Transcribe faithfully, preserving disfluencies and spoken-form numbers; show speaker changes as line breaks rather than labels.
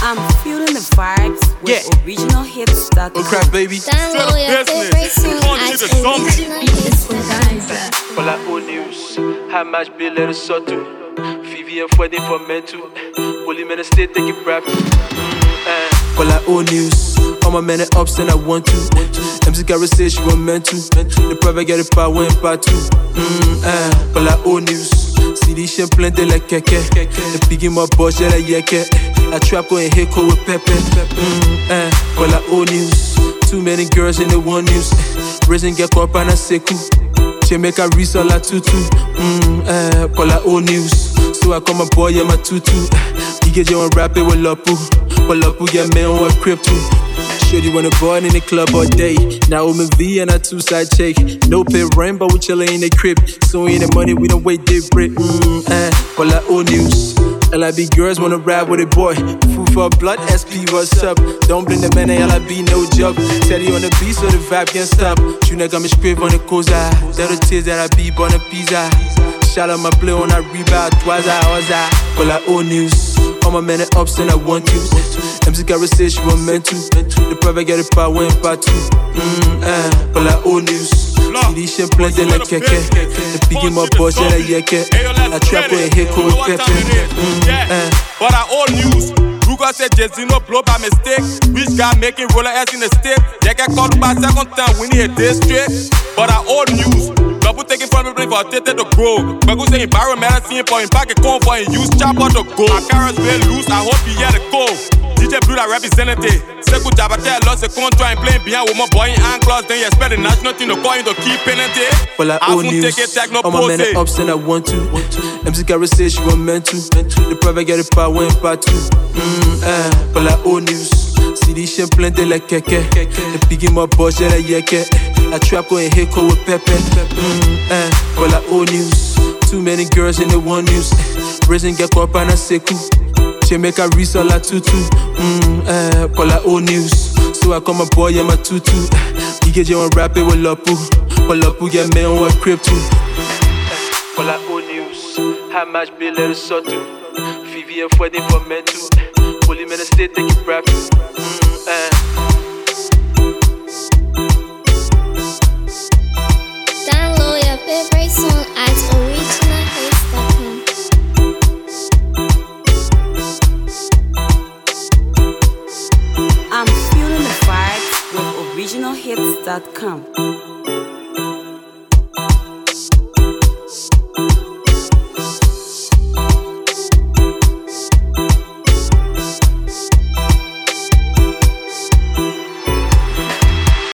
I'm feeling the vibes with
Yeah.
original hits dot com.
Oh crap, baby.
Download your favorite song at original hits dot com.
Pour la haut news. How much bill let us sort to? Vivian Freddy for mental. Bully man stay take it rap. Pour la haut news. All my men are ups and I want to. M C Garage says she want meant to. The private get it part one, part two. Mm, uh, pour la haut news. See these shit plenty like keke. The piggy my boss, yeah, like yeke. I trap go and hit co with Pepe. Mm, uh, pour la haut news. Too many girls in the one news. Raising get up and I say cool. Jamaica resell la tutu. Mm, uh, pour la haut news. So I call my boy, yeah, my tutu. You get your own rap it with Lapu. But Lapu, yeah, man, on a crypto. Shorty wanna board in the club all day. Now I'm in V and I two-side check. No pay rent, but we chillin' in the crib. So we ain't the money, we don't wait, they break. Mm, uh, pour la haut news. L I B girls wanna ride with a boy. Food for blood, S P, what's up? Don't blame the man, L I B, no job. Teddy on the beat, so the vibe can't stop. You know, got me scrape on the coza. That the tears that I be on the pizza. Shout out my play on a rebound, twice I was I. Pour la haut news. All my men are ups and I want you. M C Garage says she want meant to. The private get it part one, part two. Mm, uh, pour la haut news. See these shit plenty like keke. The piggy my boss, yeah, like yeke. I trap with hit co with Pepe. Mm, uh.
But I old news. Ruga said Jay-Z no blow by mistake. Rich guy making roller ass in the state. Yeah, get caught by second time winning a day straight. But I old news. Double taking from me for Tete to grow. But go say environmental for him pack a con for him use chopper to go. My carrots way loose, I hope he hear the call. D J Blue that representative. Sekou Jabate lost a contract and playing behind with my boy in Anglos. Then you expect the national team to call him to keep penalty.
Well, I own news. All my men are ups and I want to. M C Garage says she want meant to. The private get it part one, part two. Mm, uh, well, I own news. See these shit plenty like keke. The piggy my boss, yeah, like yeke. I trap go and hit co with Pepe. Mm, uh, well, I own news. Too many girls in the one news. Raising get up and I say cool. Jamaica resell la tutu. Mm, uh, pour la haut news. So I call my boy, yeah, my tutu. You get your own rap it with Lapu. But Lapu, yeah, man, on a crypto. Pour la haut news. How much bill let us sort to? Vivian Freddy for mental. Bully man stay take it rap. Mm, uh.
Download your favorite song at original hits dot com.
I'm feeling the vibes with original hits dot com.